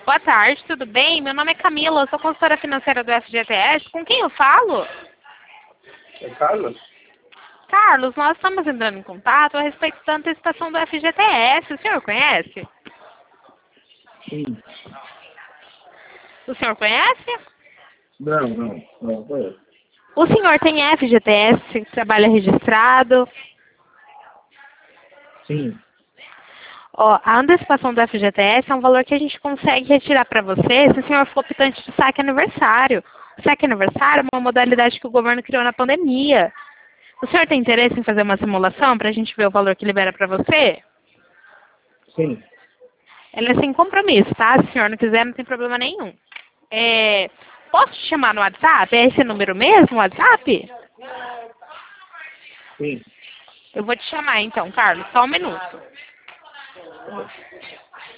Boa tarde, tudo bem? Meu nome é Camila, eu sou consultora financeira do FGTS. Com quem eu falo? É Carlos? Carlos, nós estamos entrando em contato a respeito da antecipação do FGTS. O senhor conhece? Sim. O senhor conhece? Não conheço. O senhor tem FGTS, trabalha registrado? Sim. Ó, a antecipação do FGTS é um valor que a gente consegue retirar para você se o senhor for optante de saque aniversário. O saque aniversário é uma modalidade que o governo criou na pandemia. O senhor tem interesse em fazer uma simulação para a gente ver o valor que libera para você? Sim. Ela é sem compromisso, tá? Se o senhor não quiser, não tem problema nenhum. Posso te chamar no WhatsApp? É esse número mesmo, o WhatsApp? Sim. Eu vou te chamar então, Carlos, só um minuto.